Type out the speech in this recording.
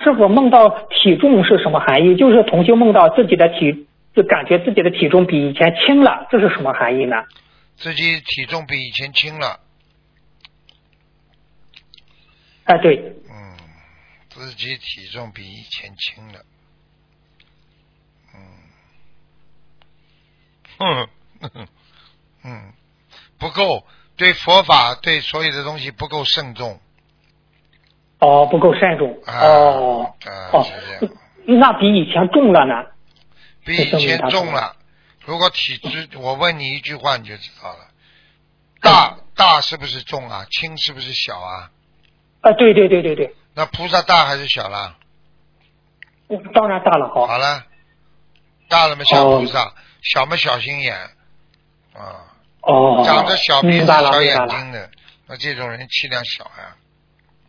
师傅梦到体重是什么含义？就是同修梦到自己的就感觉自己的体重比以前轻了，这是什么含义呢？ 自己体重比以前轻了。 对。 自己体重比以前轻了。不够，对佛法对所有的东西不够慎重。 不够慎重。 是这样。 那比以前重了呢？ 比以前重了。如果体质，我问你一句话你就知道了。大是不是重啊？轻是不是小啊？ 对。 那菩萨大还是小了？ 当然大了。 好了，大了嘛像菩萨，小嘛小心眼长着小鼻子小眼睛的，那这种人气量小呀。